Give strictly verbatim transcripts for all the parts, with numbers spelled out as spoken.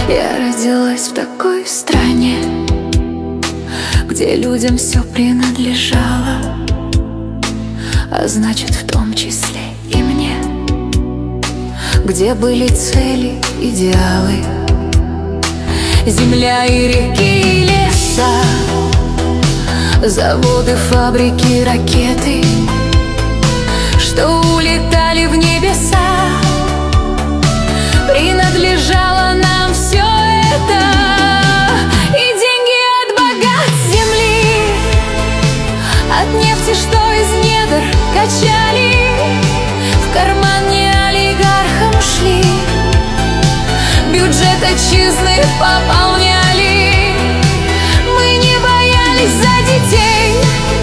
Я родилась в такой стране, где людям все принадлежало, а значит, в том числе и мне. Где были цели, идеалы, земля и реки, и леса, заводы, фабрики, ракеты, что улетали в небеса. Принадлежало нам все это, и деньги от богат земли, от нефти, что из недр качали, в карман не олигархам шли, бюджет отчизны пополняли. Мы не боялись за детей,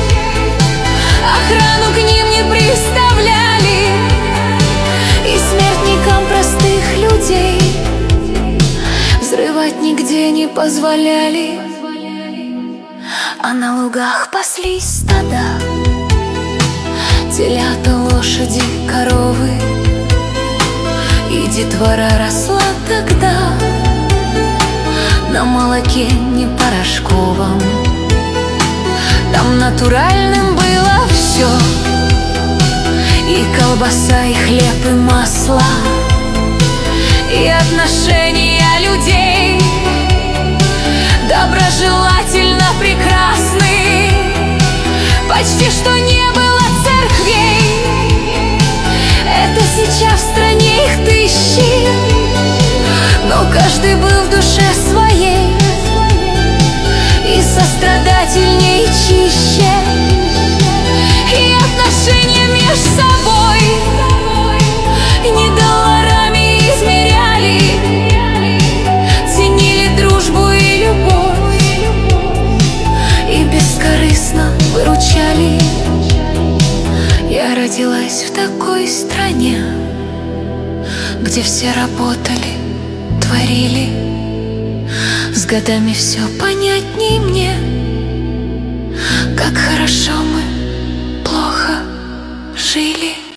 охрану к ним не приставляли, и смертникам простых людей взрывать нигде не позволяли. А на лугах паслись стада, телята, лошади, коровы, и детвора росла тогда на молоке не порошковом. Там натуральным было все, и колбаса, и хлеб, и масло, и отношения людей доброжелательно прекрасны. Почти что не было церквей, это сейчас в стране их тысячи, но каждый был в душе своей и сострадательней, и чище, и отношения меж собой не долларами измеряли, ценили дружбу и любовь, и бескорыстно выручали. Я родилась в такой стране, где все работали, творили, с годами все понятней мне, как хорошо мы плохо жили.